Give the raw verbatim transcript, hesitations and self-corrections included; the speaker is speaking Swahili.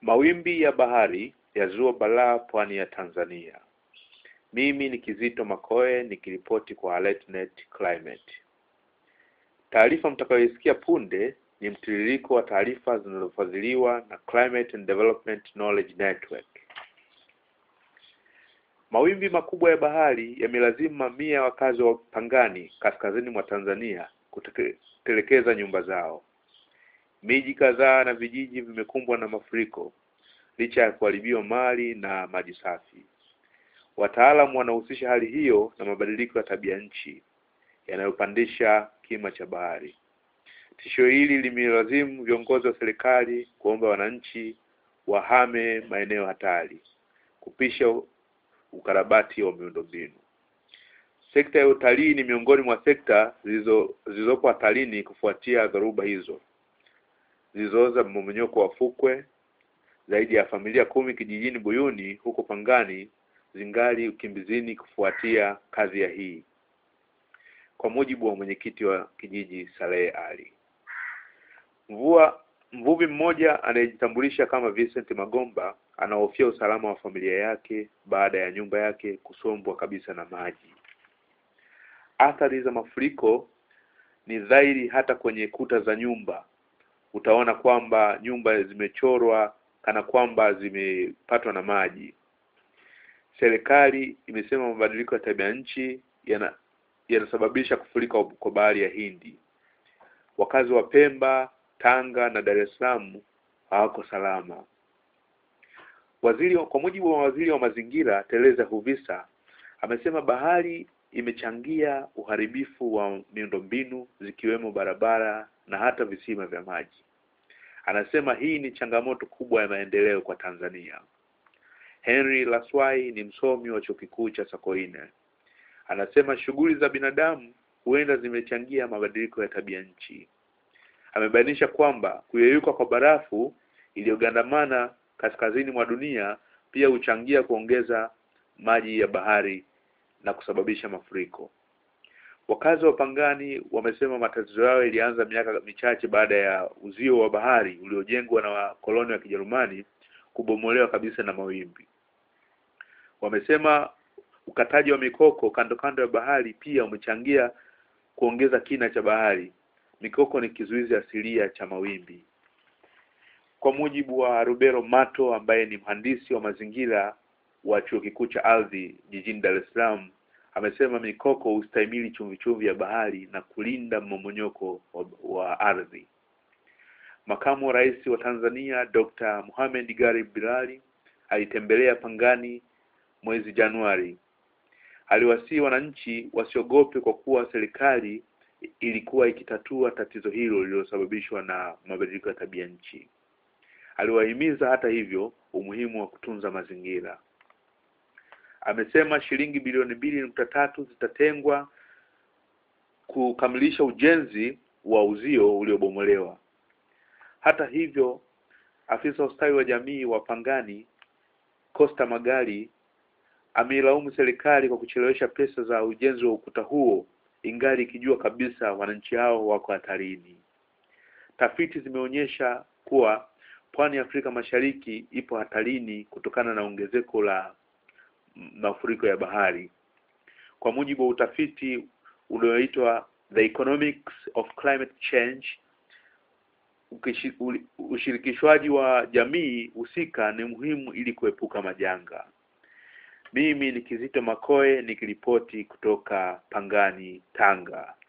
Mawimbi ya bahari yazua balaa pwani ya Tanzania. Mimi ni Kizito Makoe nikiripoti kwa AlertNet Climate. Taarifa mtakayoisikia punde ni mtiririko wa taarifa zinazofadhiliwa na Climate and Development Knowledge Network. Mawimbi makubwa ya bahari yamelazimu mamia ya wakazi wa Pangani kaskazini mwa Tanzania kutelekeza nyumba zao. Miji kadhaa na vijiji vimekumbwa na mafuriko licha ya kuharibiwa mali na maji safi. Wataalamu wanahusisha hali hiyo na mabadiliko ya tabia nchi yanayopandisha kima cha bahari. Tishio hili limelazimu viongozi wa serikali kuomba wananchi wahame maeneo hatari, kupisha ukarabati wa miundombinu. Sekta ya utalii ni miongoni mwa sekta zilizo zilizopo hatarini kufuatia dhoruba hizo. Zilizoza mmomonyoko wa fukwe. Zaidi ya familia kumi kijijini Buyuni huko Pangani zingali ukimbizini kufuatia kazi ya hii, kwa mujibu wa mwenyekiti wa kijiji Saleh Ali. Mvua mvuvi mmoja anayejitambulisha kama Vincent Magomba anahofia usalama wa familia yake baada ya nyumba yake kusombwa kabisa na maji. Athari za mafuriko ni dhahiri hata kwenye kuta za nyumba. Utaona kwamba nyumba zimechorwa kana kwamba zimepatwa na maji. Serikali imesema mabadiliko ya tabia nchi yana yanasababisha kufurika kwa bahari ya Hindi. Wakazi wa Pemba, Tanga na Dar es Salaam hawako salama. Waziri kwa mujibu wa waziri wa mazingira Teresa Huvisa amesema bahari imechangia uharibifu wa miundombinu zikiwemo barabara na hata visima vya maji. Anasema hii ni changamoto kubwa ya maendeleo kwa Tanzania. Henry Laswai ni msomi wa chuo kikuu cha Sokoine. Anasema shughuli za binadamu huenda zimechangia mabadiliko ya tabia nchi. Amebainisha kwamba kuyeyuka kwa barafu iliyogandamana kaskazini mwa dunia pia huchangia kuongeza maji ya bahari na kusababisha mafuriko. Wakazi wa Pangani wamesema matatizo yao ilianza miaka michache baada ya uzio wa bahari uliojengwa na wakoloni wa Kijerumani kubomolewa kabisa na mawimbi. Wamesema ukataji wa mikoko kando kando ya bahari pia umechangia kuongeza kina cha bahari. Mikoko ni kizuizi asilia cha mawimbi. Kwa mujibu wa Rubero Mato ambaye ni mhandisi wa mazingira wa chuo kikuu cha ardhi jijini Dar es Salaam, amesema mikoko hustahimili chumvi chumvi ya bahari na kulinda mmomonyoko wa, wa ardhi. Makamu wa Rais wa Tanzania Doctor Mohamed Gharib Bilali alitembelea Pangani mwezi Januari. Aliwasihi wananchi wasiogope kwa kuwa serikali ilikuwa ikitatua tatizo hilo lililosababishwa na mabadiliko ya tabia nchi. Aliwahimiza hata hivyo umuhimu wa kutunza mazingira. Amesema shilingi bilioni mbili nukta tatu zitatengwa kukamilisha ujenzi wa uzio uliobomolewa. Hata hivyo, afisa ustawi wa jamii wa Pangani Costa Magali ameilaumu serikali kwa kuchelewesha pesa za ujenzi wa ukuta huo ingali ikijua kabisa wananchi hao wako hatarini. Tafiti zimeonyesha kuwa pwani ya Afrika Mashariki ipo hatarini kutokana na ongezeko la mafuriko ya bahari. Kwa mujibu wa utafiti ulioitwa The Economics of Climate Change, ushirikishwaji wa jamii husika ni muhimu ili kuepuka majanga. Mimi ni Kizito Makoe nikiripoti kutoka Pangani, Tanga.